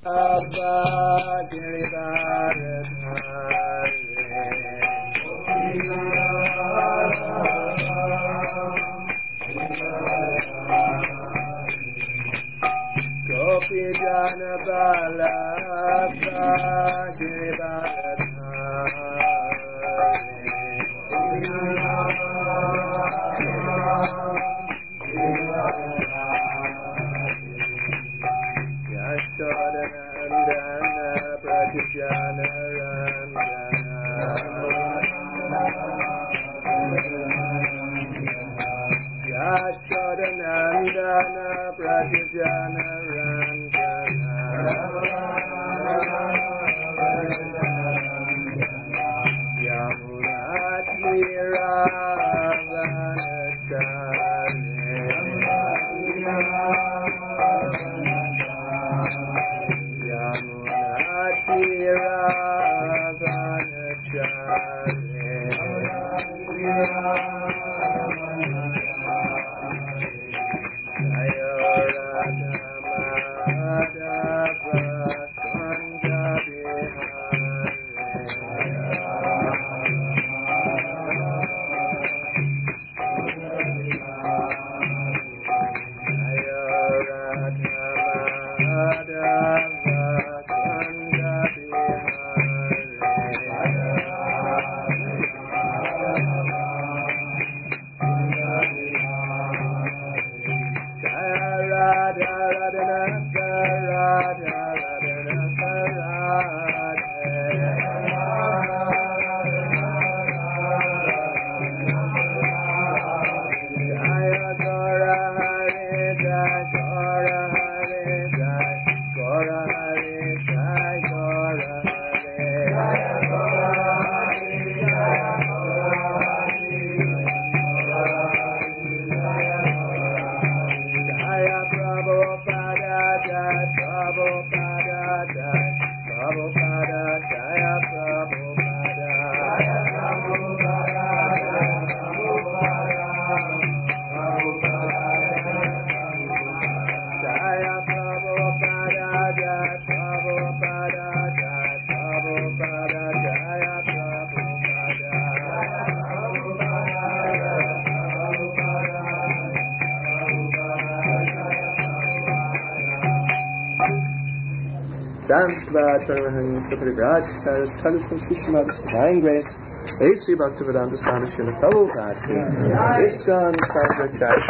Divine grace, A.C. Bhaktivedanta Swami Srila Prabhupada, ISKCON Sangha Church,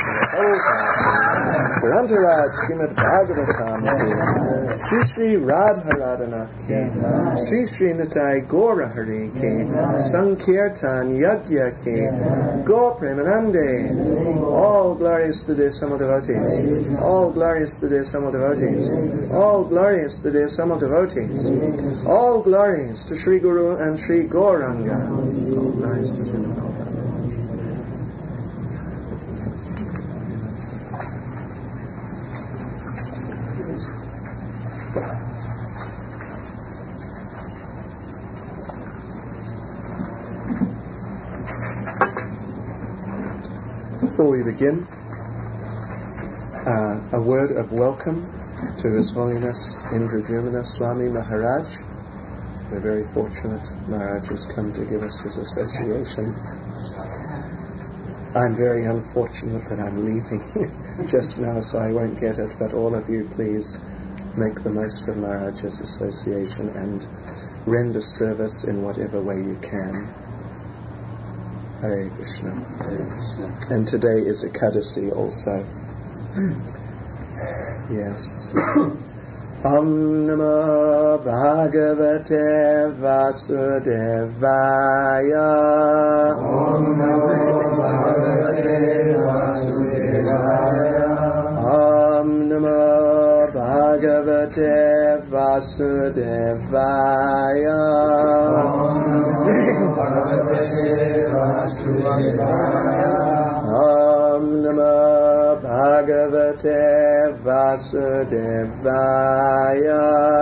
Prabhupada, Grantaraj Srimad Bhagavatam, Sri Sri Radharadana, Sri Sri Nitai Gaura Hari Ki, Sankirtan Yajna Ki, Go Premanande, all glorious to the Samal devotees, all glorious to the Samal devotees, all glorious to the Samal devotees, all glorious to Sri Guru and Sri Gauranga, all glorious to Sri Guru. Before we begin, a word of welcome to His Holiness Indradyumna Swami Maharaj. We're very fortunate Maharaj has come to give us his association. I'm very unfortunate that I'm leaving just now, so I won't get it, but all of you please make the most of Maharaj's association and render service in whatever way you can. Hare Krishna. Hare Krishna. And today is Ekadasi also. Yes. Om Namo Bhagavate Vasudevaya. Om Namo Bhagavate Vasudevaya. Om Namo Bhagavate Vasudevaya. Om Namo Bhagavate Vasudevaya.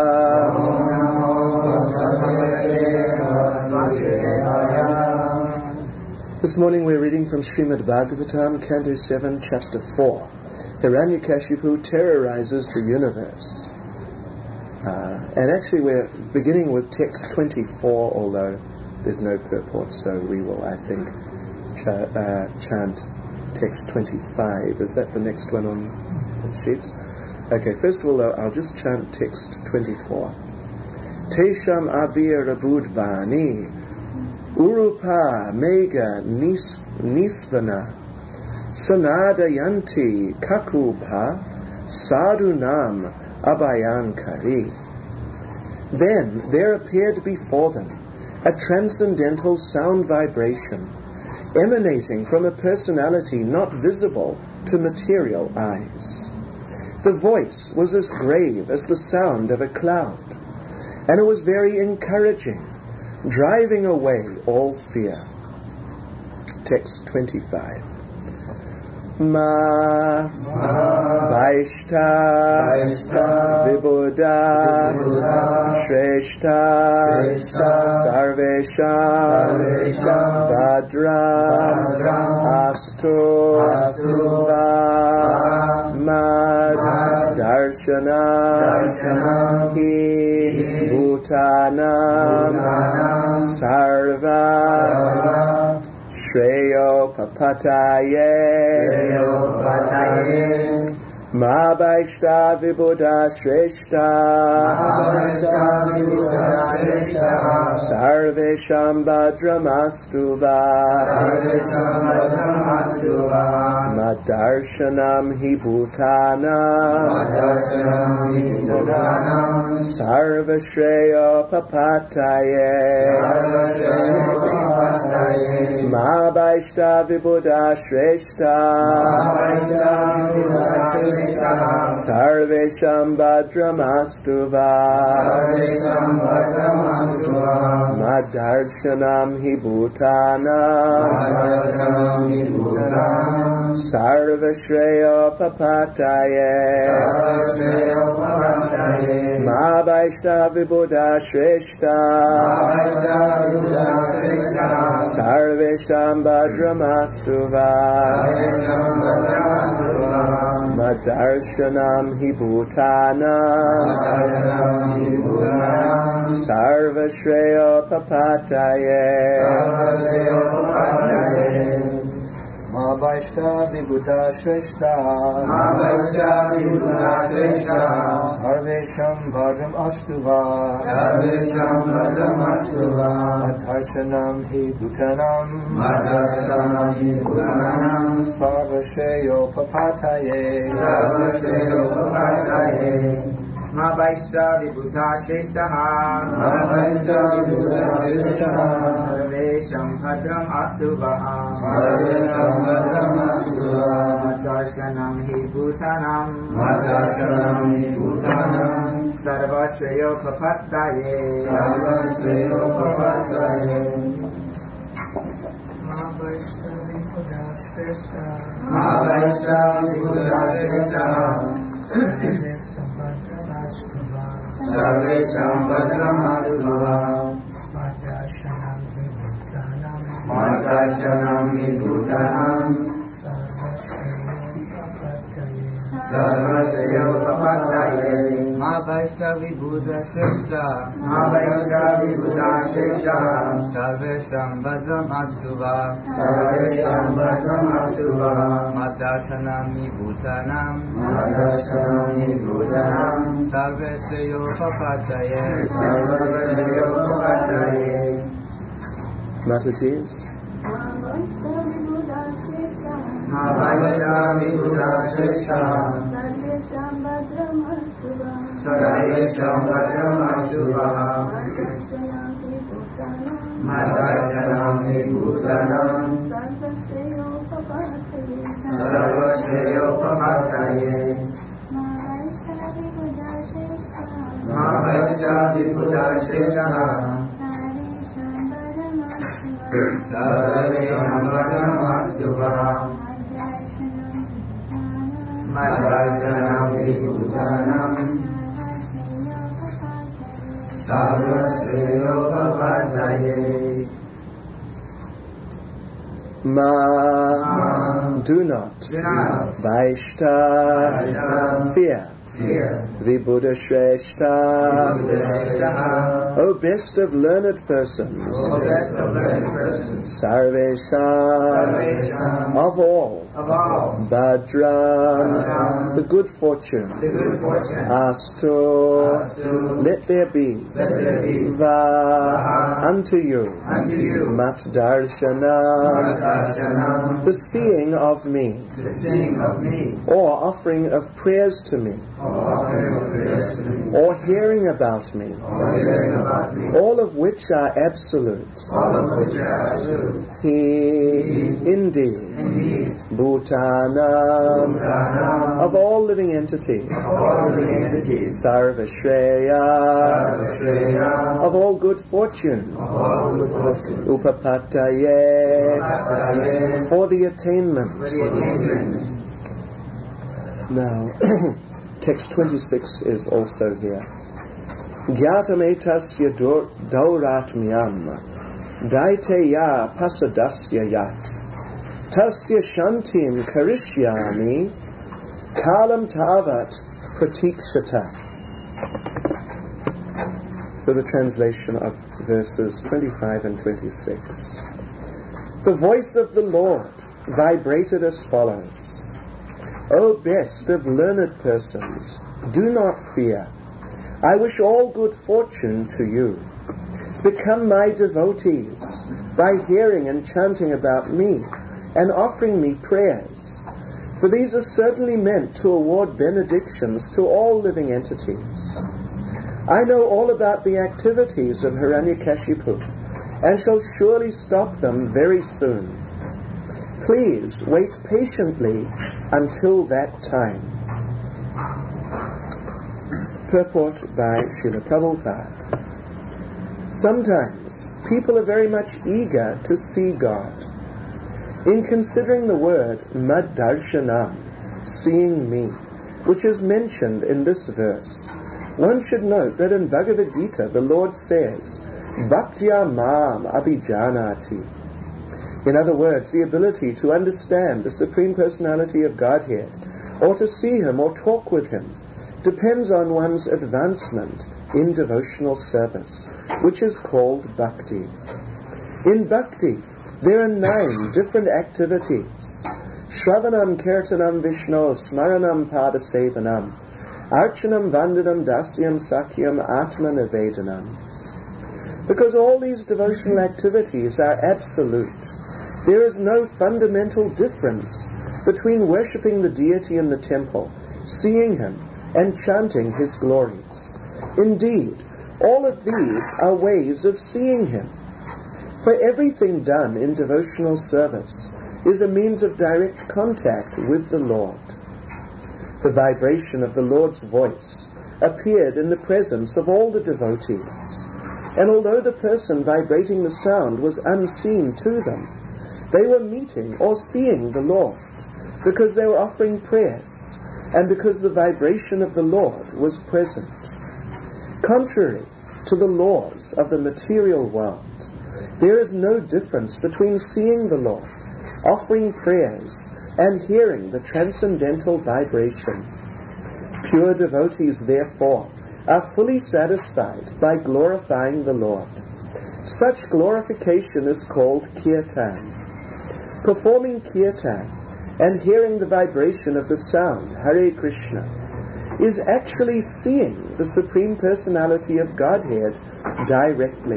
This morning we're reading from Srimad Bhagavatam, Canto 7, Chapter 4. Hiranyakashipu terrorizes the universe. And actually we're beginning with text 24, although there's no purport, so we will, I think, chant text 25. Is that the next one on the sheets? Okay, first of all, I'll just chant text 24. Tesham avir abudvani urupa mega nisvana sanadayanti kakupa sadunam abhayankari. Then there appeared before them a transcendental sound vibration emanating from a personality not visible to material eyes. The voice was as grave as the sound of a cloud, and it was very encouraging, driving away all fear. Text 25. Ma Vaishta Vibuddha Shreshta Sarvesham Bhadra Astu Mad Darshanam Hi Bhutanam Sarva Shreyo Papataye Ma Vaishta Vibuddha Shreshta Sarvesham Bhadramastu Madarshanam Hi Bhutanam Sarva Shreyo Papataye Ma Vaishta Vibuddha Shreshta Sarvesham Bhadramastu Madarshanam Hi Bhutanam Sarva Shreyo Papataye Ma Vaishta Vibuddha Shreshta Sarvesham Bhadramastu Madarshanam Hi Bhutanam Sarva Shreyo Papataye Ma Vaishta Vibuddha Shreshta Sarvesham Bhadram Astuva Madarshanam Hi Bhutanam Sarva Shreyo Papataye Ma Vaishta Vibuddha Shreshta Sarvesham Bhadram Astuva Madarshanam Hi Bhutanam Sarva Shreyo Papataye Ma Vaishta Vibuddha Shreshta Sarvesham Bhadram Astuva Madarshanam Hi Bhutanam Sarva Shreyo Papataye Ma Vaishta Vibuddha Shreshta Sarvesham Bhadram Astuva Madarshanam Hi Bhutanam Sarva Shreyo Papataye Mataji's Ma Vaishta Vibuddha Shreshta Sarvesham Bhadram Astuva Madarshanam Hi Bhutanam Sarva Shreyo Papataye Ma Vaishta Vibuddha Shreshta Sarvesham Bhadram Astuva Madarshanam Hi Bhutanam Sarva Shreyo Papataye Ma do not Vaishta fear Vibuddha Shrestha, O best of learned persons, Sarvesham, of all, Bhadran, the good fortune, Astu, let there be, Va, unto you, Mat Darshanam, the seeing of me, or offering of prayers to me, or hearing about me, all of which are absolute. He, indeed, Bhutanam, of all living entities, Sarvashreya, of all good fortune, Upapataye, for the attainment. Now, text 26 is also here. Gyatametasya dauratmyam daiteya pasadasya yat tasya shantim karishyami kalam tavat pratikshata. So the translation of verses 25 and 26. The voice of the Lord vibrated as follows. O best of learned persons, do not fear. I wish all good fortune to you. Become my devotees by hearing and chanting about me and offering me prayers, for these are certainly meant to award benedictions to all living entities. I know all about the activities of Hiranyakashipu and shall surely stop them very soon. Please wait patiently until that time. Purport by Srila Prabhupada. Sometimes people are very much eager to see God. In considering the word Maddarshanam, seeing me, which is mentioned in this verse, one should note that in Bhagavad Gita the Lord says, Bhaktya mam abhijanati. In other words, the ability to understand the Supreme Personality of Godhead, or to see Him or talk with Him, depends on one's advancement in devotional service, which is called bhakti. In bhakti, there are 9 different activities. Shravanam, Kirtanam, Vishnu, Smaranam, Padasevanam, Archanam, Vandanam, Dasyam, Sakyam, Atma Nivedanam. Because all these devotional activities are absolute, there is no fundamental difference between worshipping the deity in the temple, seeing Him, and chanting His glories. Indeed, all of these are ways of seeing Him. For everything done in devotional service is a means of direct contact with the Lord. The vibration of the Lord's voice appeared in the presence of all the devotees, and although the person vibrating the sound was unseen to them, they were meeting or seeing the Lord, because they were offering prayers, and because the vibration of the Lord was present. Contrary to the laws of the material world, there is no difference between seeing the Lord, offering prayers, and hearing the transcendental vibration. Pure devotees, therefore, are fully satisfied by glorifying the Lord. Such glorification is called kirtan. Performing kirtan and hearing the vibration of the sound, Hare Krishna, is actually seeing the Supreme Personality of Godhead directly.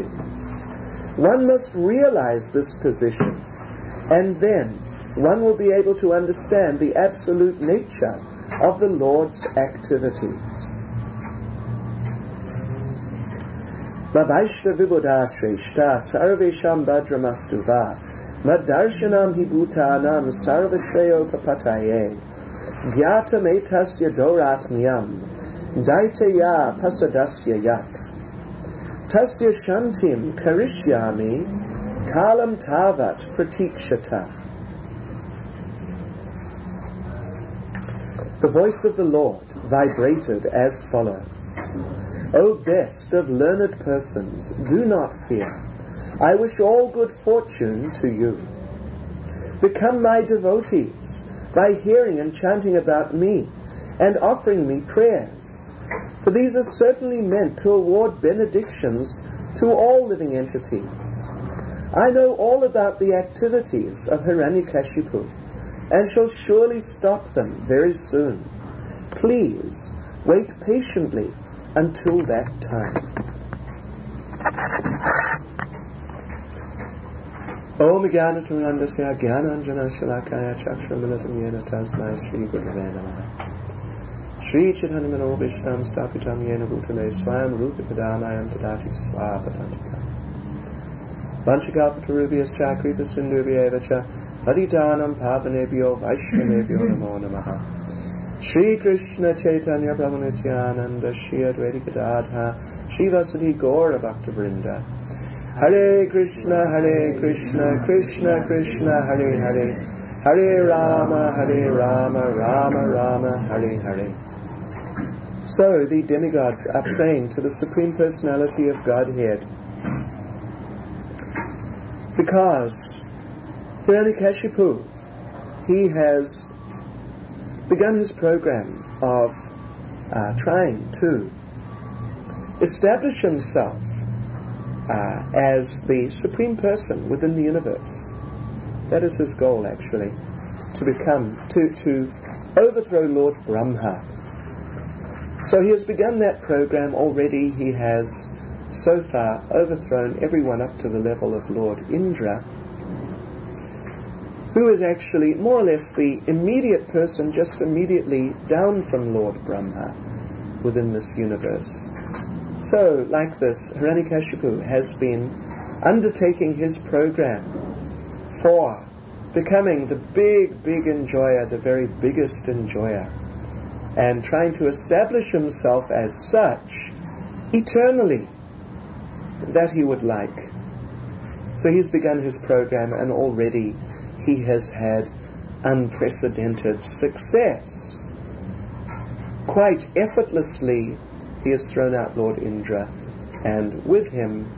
One must realize this position, and then one will be able to understand the absolute nature of the Lord's activities. Vaishna Vibuddha Shrestha Sarvesham Bhadramastu Va Maddarshanam hi Bhutanam Sarvashreyo Papataye Gyata Metasya Doratmyam Daiteya Pasadasya Yat Tasya Shantim Karishyami Kalam Tavat Pratikshata. The voice of the Lord vibrated as follows. O best of learned persons, do not fear. I wish all good fortune to you. Become my devotees by hearing and chanting about me and offering me prayers. For these are certainly meant to award benedictions to all living entities. I know all about the activities of Hiranyakashipu, and shall surely stop them very soon. Please wait patiently until that time. Om Jnana-Tirandasya Jnana-Anjana-Shalakaya Chakshramilitam Yena Tasmai Shri Gurave Namaha. Shri Chaitanya Manobhishtam Stapitam Yena Bhutale Swayam Rupa Padamayam Tadati Swapatantika. Vanchakalpatarubhyas Kripa Sindhubhya Evacha Paditanam Pavanebhyo Vaishnavebhyo Namo Namaha. Shri Krishna Chaitanya Prabhu Nityananda Shri Advaita Gadadha Shri Vasudhi Gaura Bhakta Vrinda. Hare Krishna, Krishna Krishna, Hare Hare, Hare Rama, Rama Rama, Hare Hare. So the demigods are praying to the Supreme Personality of Godhead, because Hiranyakashipu, he has begun his program of trying to establish himself as the Supreme Person within the universe. That is his goal, actually, to overthrow Lord Brahma. So he has begun that program already. He has so far overthrown everyone up to the level of Lord Indra, who is actually more or less the immediate person just immediately down from Lord Brahma within this universe. So, like this, Hiranyakashipu has been undertaking his program for becoming the big enjoyer, the very biggest enjoyer, and trying to establish himself as such eternally, that he would like. So he's begun his program, and already he has had unprecedented success. Quite effortlessly, he has thrown out Lord Indra, and with him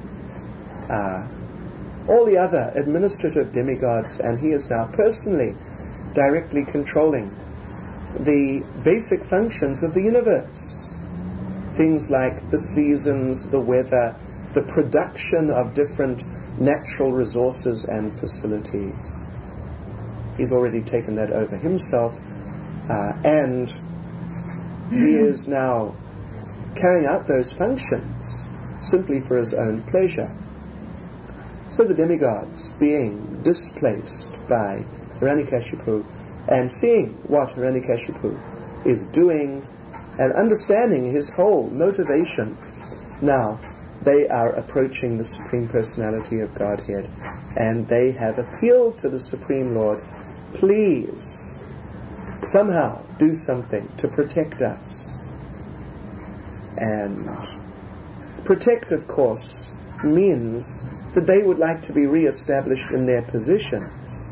all the other administrative demigods, and he is now personally directly controlling the basic functions of the universe. Things like the seasons, the weather, the production of different natural resources and facilities. He's already taken that over himself, and he is now carrying out those functions simply for his own pleasure. So the demigods, being displaced by Hiranyakashipu and seeing what Hiranyakashipu is doing and understanding his whole motivation, now they are approaching the Supreme Personality of Godhead, and they have appealed to the Supreme Lord, please somehow do something to protect us. And protect, of course, means that they would like to be re-established in their positions.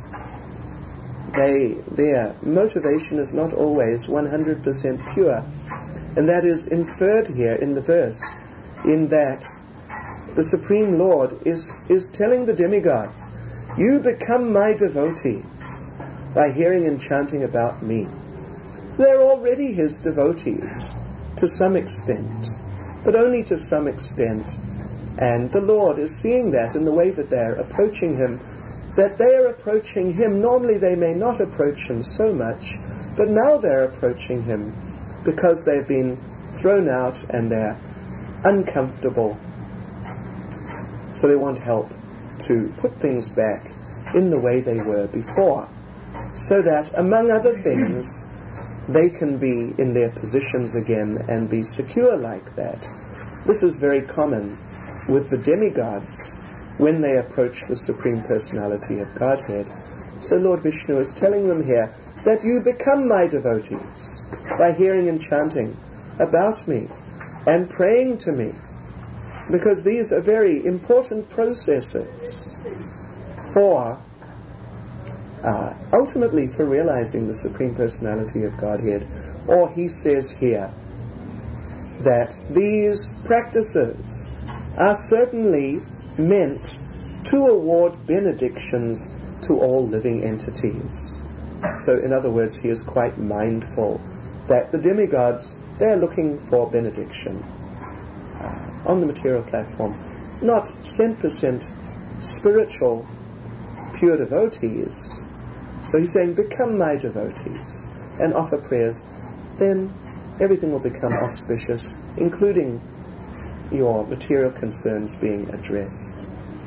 Their motivation is not always 100% pure, and that is inferred here in the verse, in that the Supreme Lord is telling the demigods, you become my devotees by hearing and chanting about me. So they're already his devotees to some extent, but only to some extent. And the Lord is seeing that in the way that they are approaching him, that they are approaching him. Normally they may not approach him so much, but now they're approaching him because they've been thrown out and they're uncomfortable. So they want help to put things back in the way they were before, so that, among other things, they can be in their positions again and be secure like that. This is very common with the demigods when they approach the Supreme Personality of Godhead. So Lord Vishnu is telling them here that you become my devotees by hearing and chanting about me and praying to me, because these are very important processes for ultimately for realizing the Supreme Personality of Godhead. Or he says here that these practices are certainly meant to award benedictions to all living entities. So in other words, he is quite mindful that the demigods, they're looking for benediction on the material platform. Not 100% spiritual, pure devotees. So he's saying, become my devotees and offer prayers. Then everything will become auspicious, including your material concerns being addressed.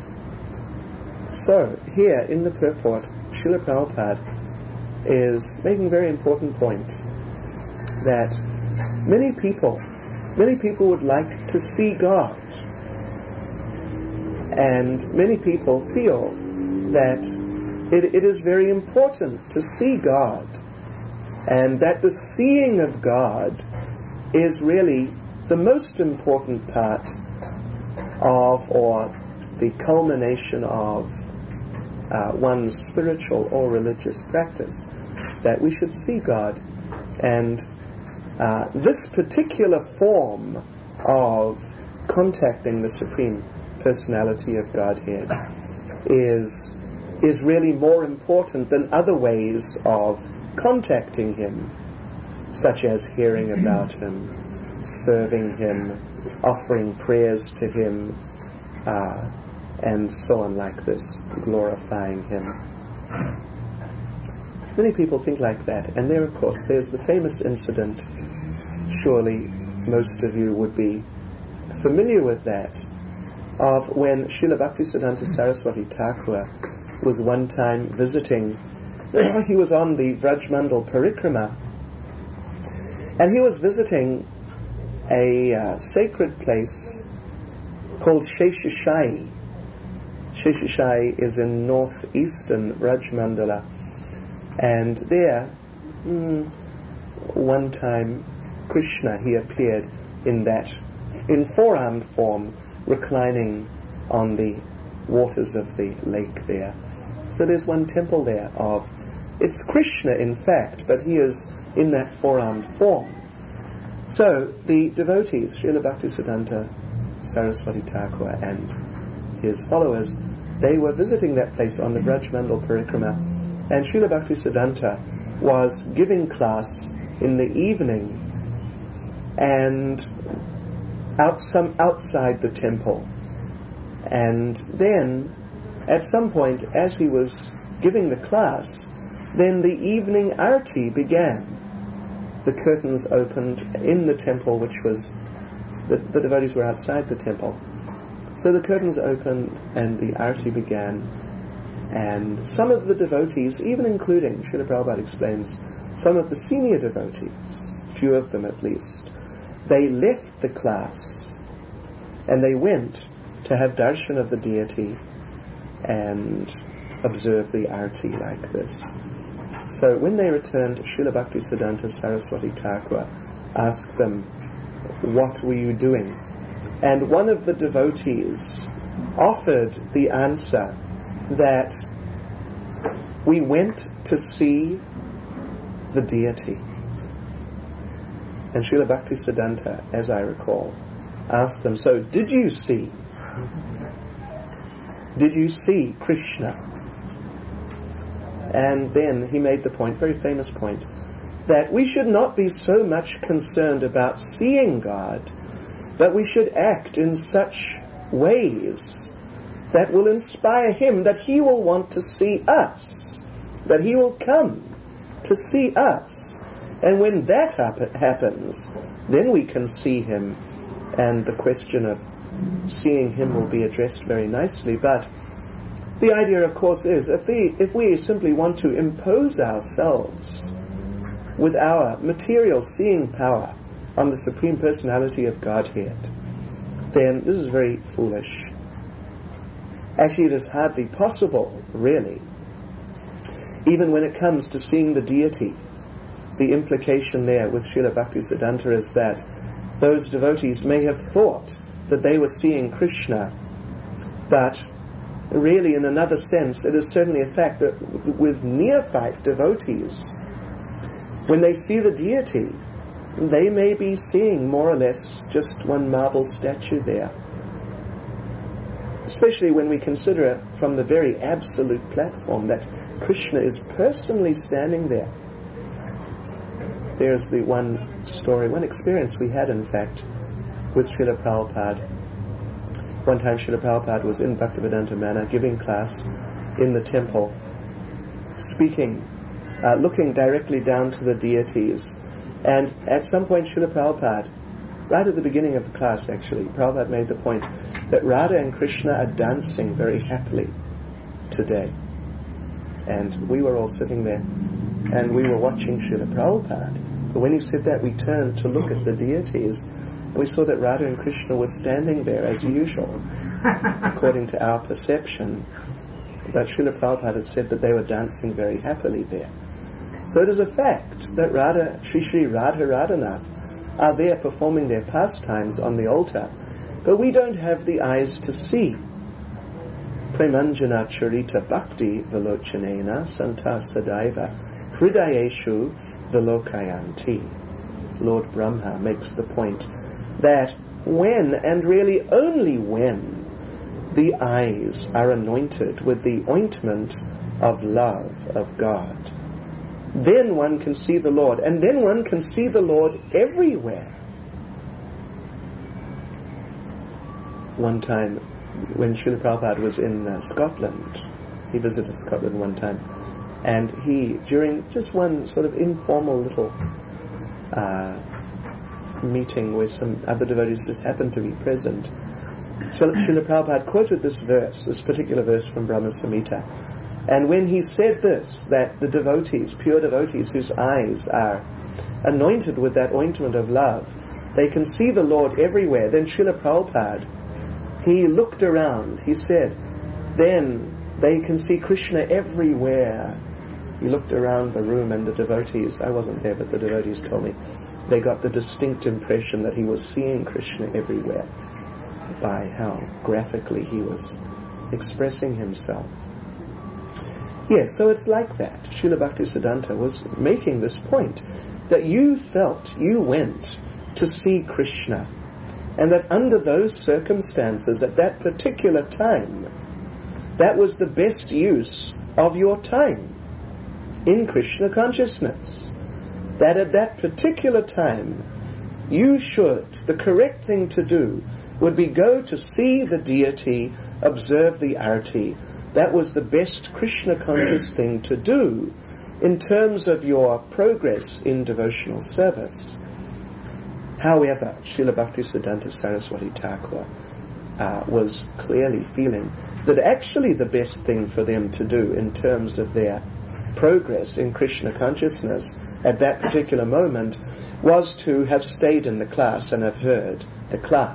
So, here in the purport, Srila Prabhupada is making a very important point that many people would like to see God, and many people feel that it is very important to see God, and that the seeing of God is really the most important part of, or the culmination of, one's spiritual or religious practice, that we should see God. And this particular form of contacting the Supreme Personality of Godhead is really more important than other ways of contacting Him, such as hearing about Him, serving Him, offering prayers to Him, and so on like this, glorifying Him. Many people think like that, and there, of course, there's the famous incident, surely most of you would be familiar with that, of when Srila Bhaktisiddhanta Saraswati Thakur was one time visiting. He was on the Vrajmandal Parikrama, and he was visiting a sacred place called Sheshashai. Sheshashai is in northeastern Vrajmandala, and there, one time, Krishna, he appeared in four-armed form, reclining on the waters of the lake there. So there's one temple there it's Krishna in fact, but he is in that four-armed form. So the devotees, Srila Bhaktisiddhanta Saraswati Thakur and his followers, they were visiting that place on the Vrajmandal Parikrama, and Srila Bhaktisiddhanta was giving class in the evening and outside the temple. And then at some point, as he was giving the class, then the evening arati began. The curtains opened in the temple, which was, the devotees were outside the temple. So the curtains opened and the arati began, and some of the devotees, even including, Srila Prabhupada explains, some of the senior devotees, few of them at least, they left the class and they went to have darshan of the deity and observe the arati like this. So when they returned, Srila Bhaktisiddhanta Saraswati Thakur asked them, "What were you doing?" And one of the devotees offered the answer that we went to see the deity. And Srila Bhaktisiddhanta, as I recall, asked them, "So did you see Krishna?" And then he made the point, very famous point, that we should not be so much concerned about seeing God, but we should act in such ways that will inspire Him, that He will want to see us, that He will come to see us. And when that happens, then we can see Him, and the question of seeing Him will be addressed very nicely. But the idea, of course, is if we simply want to impose ourselves with our material seeing power on the Supreme Personality of Godhead, then this is very foolish. Actually, it is hardly possible, really. Even when it comes to seeing the deity, the implication there with Srila Bhaktisiddhanta is that those devotees may have thought that they were seeing Krishna, but really, in another sense, it is certainly a fact that with neophyte devotees, when they see the deity, they may be seeing more or less just one marble statue there. Especially when we consider it from the very absolute platform that Krishna is personally standing there. there's the one story, one experience we had, in fact, with Srila Prabhupada. One time Srila Prabhupada was in Bhaktivedanta Manor giving class in the temple, speaking, looking directly down to the deities. And at some point Srila Prabhupada, right at the beginning of the class actually, Prabhupada made the point that Radha and Krishna are dancing very happily today. And we were all sitting there and we were watching Srila Prabhupada. But when he said that, we turned to look at the deities and we saw that Radha and Krishna were standing there as usual, according to our perception. But Srila Prabhupada had said that they were dancing very happily there. So it is a fact that Radha, Sri Radha Radhanath are there performing their pastimes on the altar, but we don't have the eyes to see. Premanjana charita bhakti velochanena santa sadaiva hridayeshu velokayanti. Lord Brahma makes the point that when, and really only when, the eyes are anointed with the ointment of love of God, then one can see the Lord, and then one can see the Lord everywhere. One time, when Srila Prabhupada was in Scotland, he visited Scotland one time, and he, during just one sort of informal little meeting where some other devotees just happened to be present, Srila Prabhupada quoted this verse, this particular verse from Brahma Samhita. And when he said this, that the devotees, pure devotees whose eyes are anointed with that ointment of love, they can see the Lord everywhere, then Srila Prabhupada, he looked around, he said, then they can see Krishna everywhere. He looked around the room and the devotees, I wasn't there but the devotees told me, they got the distinct impression that he was seeing Krishna everywhere by how graphically he was expressing himself. Yes, so it's like that. Srila Bhaktisiddhanta was making this point, that you felt, you went to see Krishna, and that under those circumstances, at that particular time, that was the best use of your time in Krishna consciousness. That at that particular time, you should, the correct thing to do would be go to see the deity, observe the arati. That was the best Krishna conscious thing to do in terms of your progress in devotional service. However, Srila Bhaktisiddhanta Saraswati Thakur was clearly feeling that actually the best thing for them to do in terms of their progress in Krishna consciousness at that particular moment was to have stayed in the class and have heard the class.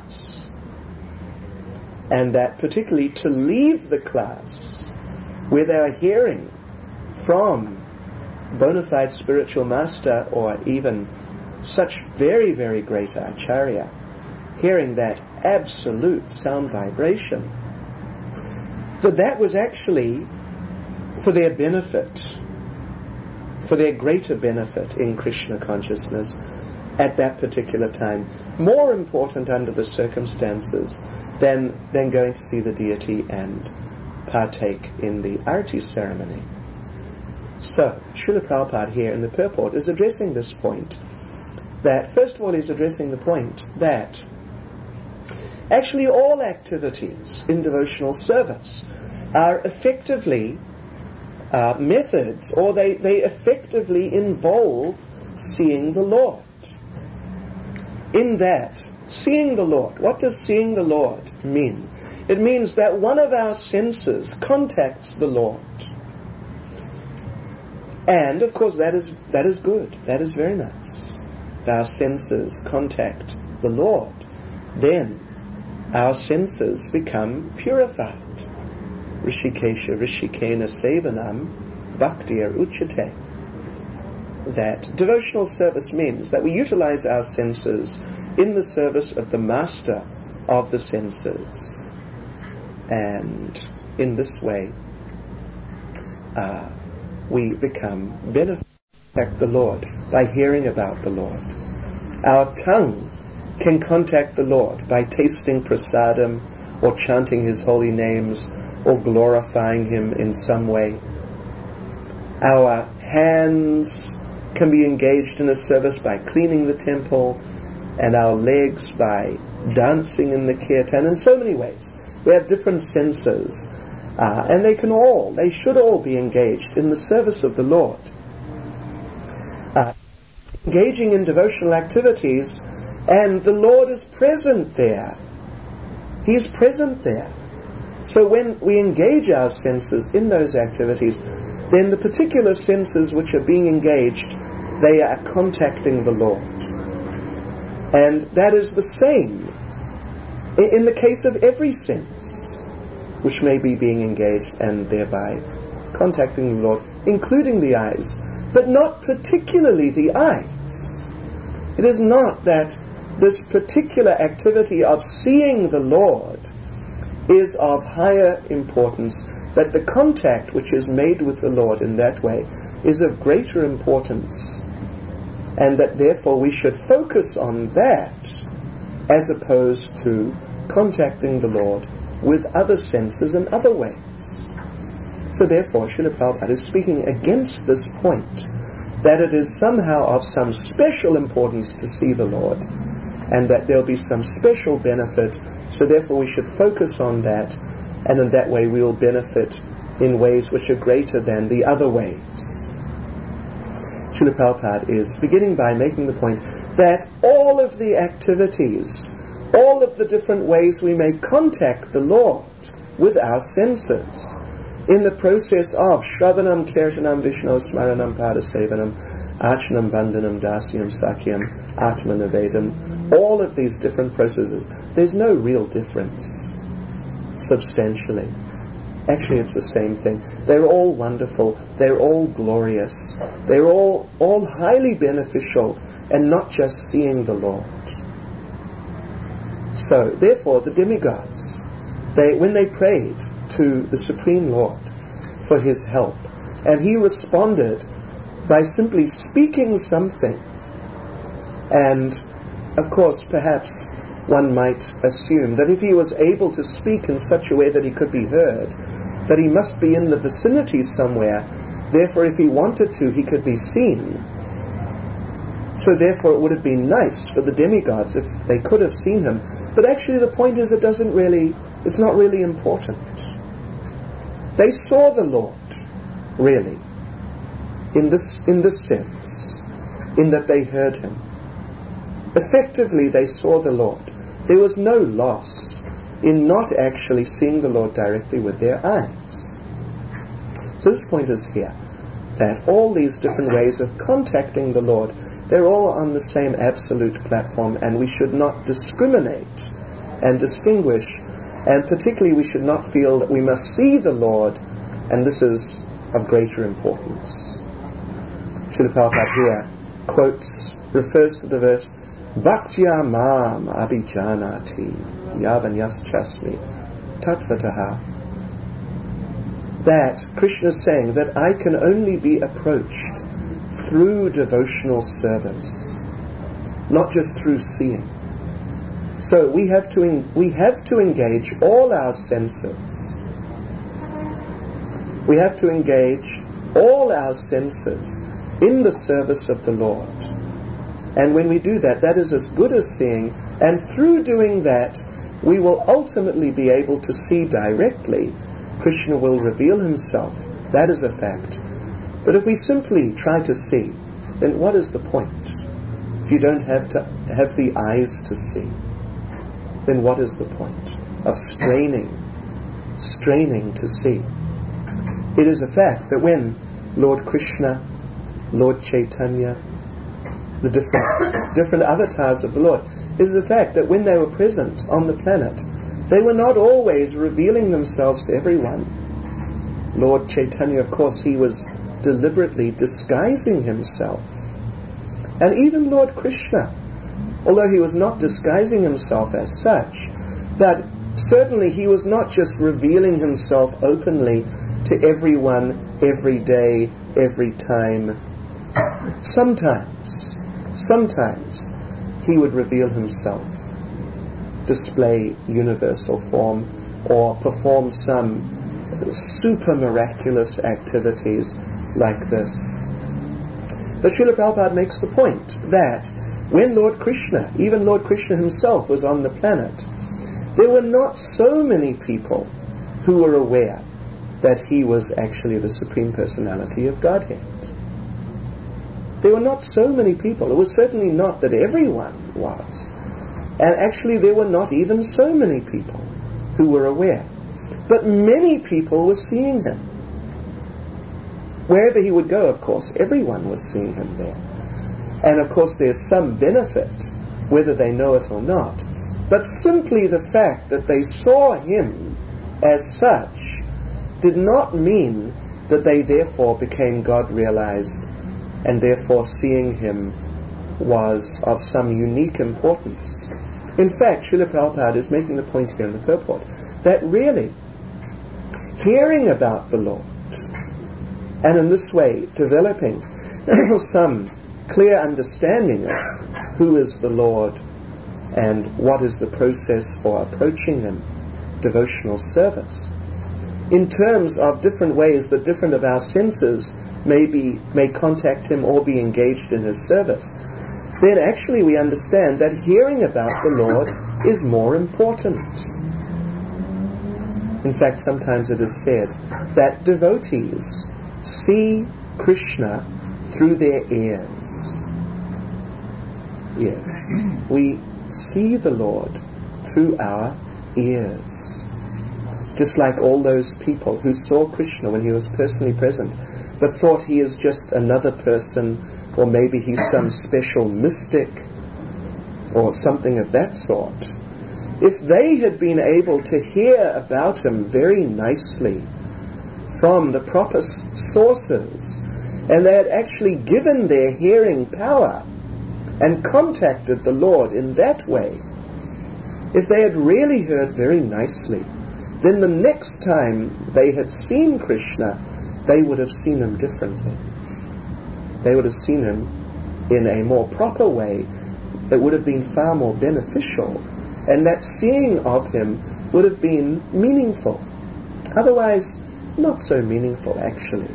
And that particularly to leave the class where they are hearing from bona fide spiritual master or even such very, very great acharya, hearing that absolute sound vibration, that was actually for their benefit, for their greater benefit in Krishna consciousness at that particular time, more important under the circumstances than going to see the deity and partake in the arati ceremony. So, Srila Prabhupada here in the purport is addressing this point, that first of all he's addressing the point that actually all activities in devotional service are effectively methods, or they effectively involve seeing the Lord. In that, seeing the Lord, what does seeing the Lord mean? It means that one of our senses contacts the Lord. And, of course, that is good. That is very nice. Our senses contact the Lord. Then our senses become purified. Rishikesha Rishikena Sevanam Bhaktir Uchate. That devotional service means that we utilize our senses in the service of the master of the senses. And in this way, we become beneficial to the Lord by hearing about the Lord. Our tongue can contact the Lord by tasting prasadam or chanting His holy names or glorifying Him in some way. Our hands can be engaged in a service by cleaning the temple, and our legs by dancing in the kirtan, in so many ways. We have different senses, and they should all be engaged in the service of the Lord. Engaging in devotional activities, and the Lord is present there. He is present there. So when we engage our senses in those activities, then the particular senses which are being engaged, they are contacting the Lord. And that is the same in the case of every sense which may be being engaged and thereby contacting the Lord, including the eyes, but not particularly the eyes. It is not that this particular activity of seeing the Lord is of higher importance, that the contact which is made with the Lord in that way is of greater importance, and that therefore we should focus on that as opposed to contacting the Lord with other senses and other ways. So therefore Srila Prabhupada is speaking against this point, that it is somehow of some special importance to see the Lord, and that there will be some special benefit, so therefore we should focus on that, and in that way we will benefit in ways which are greater than the other ways. Srila Prabhupada is beginning by making the point that all of the activities, all of the different ways we may contact the Lord with our senses, in the process of Shravanam, Kirtanam, Vishnu, Smaranam, Padasevanam, Archanam, Bandhanam, Dasyam, Sakyam, Atmanavedam, all of these different processes, there's no real difference substantially. Actually, it's the same thing. They're all wonderful, they're all glorious, they're all highly beneficial, and not just seeing the Lord. So, therefore, the demigods, when they prayed to the Supreme Lord for his help, and he responded by simply speaking something, and of course perhaps one might assume that if he was able to speak in such a way that he could be heard, that he must be in the vicinity somewhere, therefore if he wanted to he could be seen. So therefore it would have been nice for the demigods if they could have seen him. But actually the point is it's not really important. They saw the Lord, really, in this sense, in that they heard him. Effectively, they saw the Lord. There was no loss in not actually seeing the Lord directly with their eyes. So this point is here, that all these different ways of contacting the Lord, they're all on the same absolute platform, and we should not discriminate and distinguish, and particularly we should not feel that we must see the Lord, and this is of greater importance. Srila Prabhupada here refers to the verse, Bhaktya mam abhijanati yavanyaschasmi tatvataha. That Krishna is saying that I can only be approached through devotional service, not just through seeing. So we have to engage all our senses. We have to engage all our senses in the service of the Lord. And when we do that, that is as good as seeing, and through doing that, we will ultimately be able to see directly. Krishna will reveal himself. That is a fact. But if we simply try to see, then what is the point? If you don't have the eyes to see, then what is the point of straining to see? It is a fact that when Lord Krishna, Lord Chaitanya, the different avatars of the Lord, it is a fact that when they were present on the planet, they were not always revealing themselves to everyone. Lord Chaitanya, of course, he was deliberately disguising himself. And even Lord Krishna, although he was not disguising himself as such, but certainly he was not just revealing himself openly to everyone, every day, every time. Sometimes he would reveal himself, display universal form, or perform some super miraculous activities like this. But Srila Prabhupada makes the point that when Lord Krishna, even Lord Krishna himself, was on the planet, there were not so many people who were aware that he was actually the Supreme Personality of Godhead. There were not so many people. It was certainly not that everyone was. And actually there were not even so many people who were aware. But many people were seeing him. Wherever he would go, of course, everyone was seeing him there. And of course there's some benefit, whether they know it or not. But simply the fact that they saw him as such did not mean that they therefore became God-realized, and therefore seeing him was of some unique importance. In fact, Srila Prabhupada is making the point here in the purport that really hearing about the Lord, and in this way developing some clear understanding of who is the Lord and what is the process for approaching him, devotional service, in terms of different ways that different of our senses may contact him or be engaged in his service, then actually we understand that hearing about the Lord is more important. In fact, sometimes it is said that devotees see Krishna through their ears. Yes, we see the Lord through our ears. Just like all those people who saw Krishna when he was personally present, but thought he is just another person, or maybe he's some special mystic, or something of that sort. If they had been able to hear about him very nicely from the proper sources, and they had actually given their hearing power and contacted the Lord in that way, if they had really heard very nicely, then the next time they had seen Krishna, they would have seen him differently. They would have seen him in a more proper way that would have been far more beneficial, and that seeing of him would have been meaningful. Otherwise, not so meaningful actually.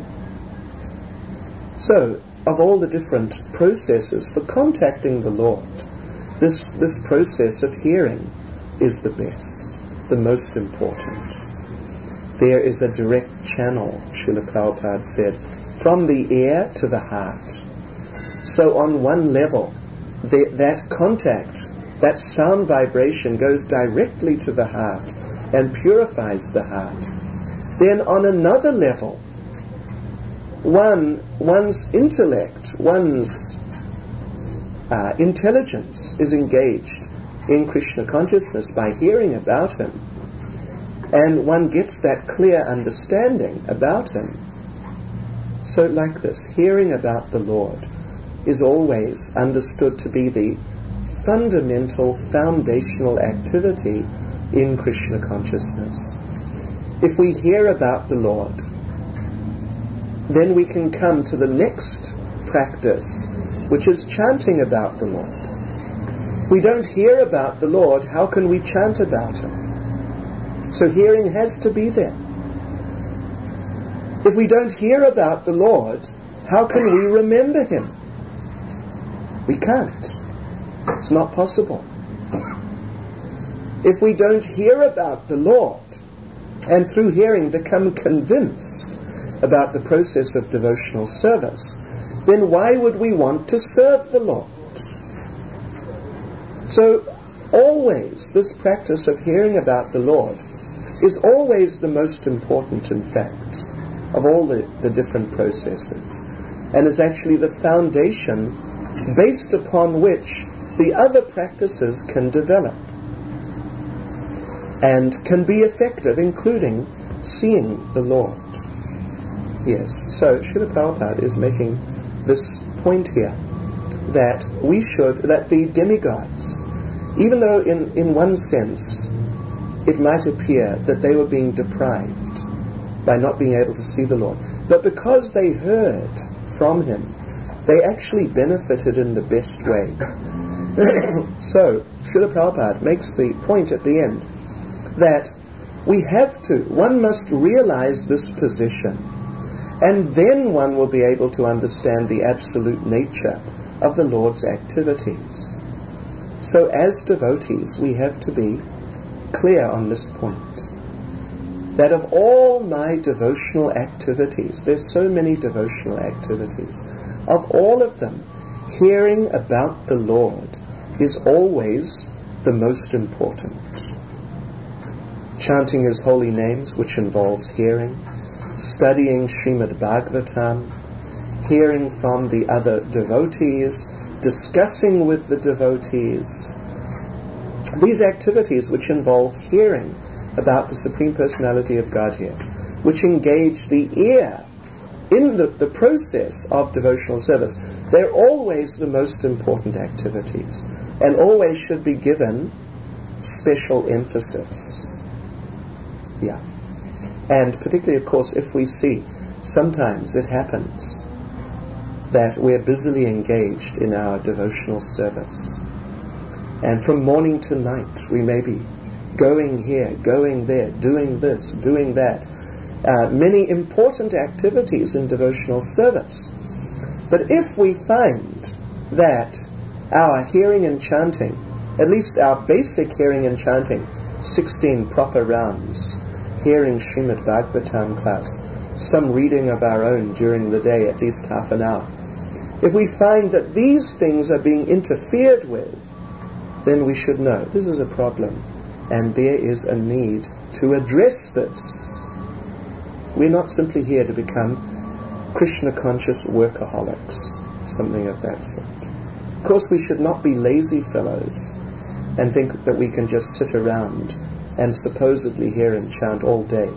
So, of all the different processes for contacting the Lord, this process of hearing is the best, the most important. There is a direct channel, Srila Prabhupada said, from the ear to the heart. So on one level, that contact, that sound vibration goes directly to the heart and purifies the heart. Then on another level, one's intellect, one's intelligence is engaged in Krishna consciousness by hearing about him, and one gets that clear understanding about him. So like this, hearing about the Lord is always understood to be the fundamental, foundational activity in Krishna consciousness. If we hear about the Lord, then we can come to the next practice, which is chanting about the Lord. If we don't hear about the Lord, how can we chant about him? So hearing has to be there. If we don't hear about the Lord, how can we remember him? We can't. It's not possible. If we don't hear about the Lord, and through hearing become convinced about the process of devotional service, then why would we want to serve the Lord? So always this practice of hearing about the Lord is always the most important, in fact, of all the different processes, and is actually the foundation based upon which the other practices can develop and can be effective, including seeing the Lord. Yes, so Srila Prabhupada is making this point here that the demigods, even though in one sense it might appear that they were being deprived by not being able to see the Lord, but because they heard from him, they actually benefited in the best way. So Srila Prabhupada makes the point at the end that one must realize this position, And then one will be able to understand the absolute nature of the Lord's activities. So as devotees, we have to be clear on this point, that of all my devotional activities, there's so many devotional activities, of all of them, hearing about the Lord is always the most important. Chanting His holy names, which involves hearing, studying Srimad Bhagavatam, hearing from the other devotees, discussing with the devotees. These activities which involve hearing about the Supreme Personality of Godhead, which engage the ear in the process of devotional service, they're always the most important activities and always should be given special emphasis. Yeah. And particularly, of course, if we see, sometimes it happens that we're busily engaged in our devotional service. And from morning to night, we may be going here, going there, doing this, doing that. Many important activities in devotional service. But if we find that our hearing and chanting, at least our basic hearing and chanting, 16 proper rounds, hearing Srimad Bhagavatam class, some reading of our own during the day, at least half an hour. If we find that these things are being interfered with, then we should know this is a problem and there is a need to address this. We're not simply here to become Krishna-conscious workaholics, something of that sort. Of course, we should not be lazy fellows and think that we can just sit around and supposedly hear and chant all day.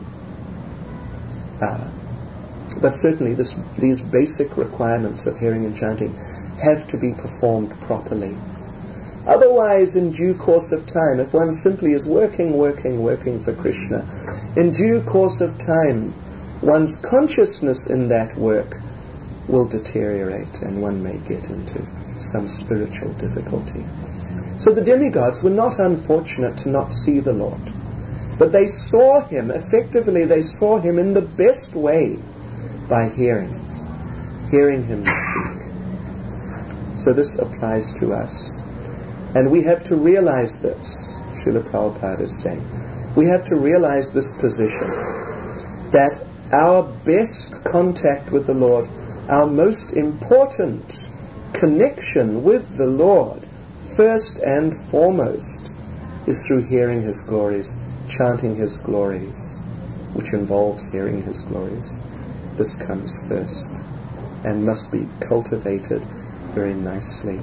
But certainly these basic requirements of hearing and chanting have to be performed properly. Otherwise, in due course of time, if one simply is working for Krishna, in due course of time, one's consciousness in that work will deteriorate and one may get into some spiritual difficulty. So the demigods were not unfortunate to not see the Lord, but they saw Him, effectively they saw Him in the best way by hearing Him speak. So this applies to us. And we have to realize this, Srila Prabhupada is saying. We have to realize this position, that our best contact with the Lord, our most important connection with the Lord, first and foremost, is through hearing His glories, chanting His glories, which involves hearing His glories. This comes first and must be cultivated very nicely.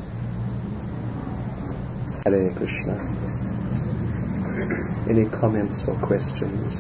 Hare Krishna. Any comments or questions?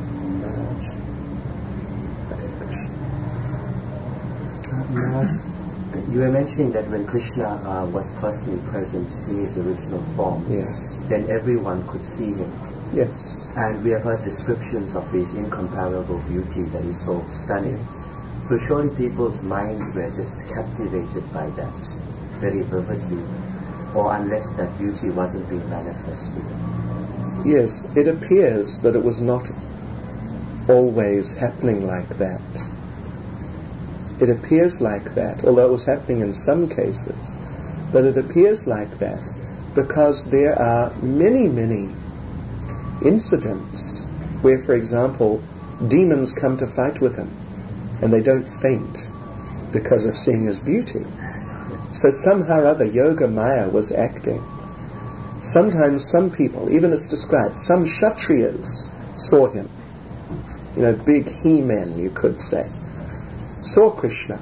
You were mentioning that when Krishna was personally present in His original form, Yes. then everyone could see Him. Yes. And we have heard descriptions of His incomparable beauty that is so stunning. So surely people's minds were just captivated by that very vividly, or unless that beauty wasn't being manifested. Yes, it appears that it was not always happening like that. It appears like that, although it was happening in some cases, but it appears like that because there are many, many incidents where, for example, demons come to fight with Him and they don't faint because of seeing His beauty. So somehow or other, Yoga Maya was acting. Sometimes some people, even as described, some Kshatriyas saw Him. Big he-men, you could say, saw Krishna.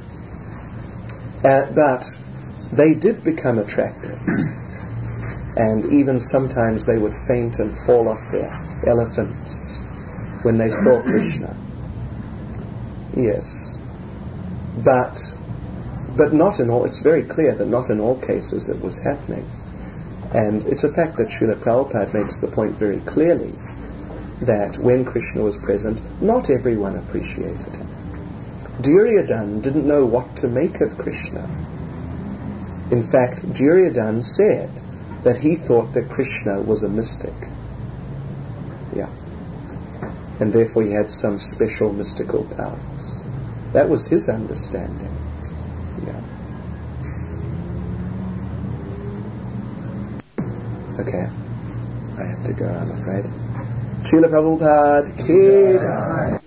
But they did become attracted. And even sometimes they would faint and fall off their elephants when they saw Krishna. Yes. But not in all, it's very clear that not in all cases it was happening. And it's a fact that Srila Prabhupada makes the point very clearly that when Krishna was present, not everyone appreciated Him. Duryodhana didn't know what to make of Krishna. In fact, Duryodhana said that he thought that Krishna was a mystic. Yeah. And therefore he had some special mystical powers. That was his understanding. Yeah. Okay. I have to go, I'm afraid. Srila Prabhupada Ki Jai.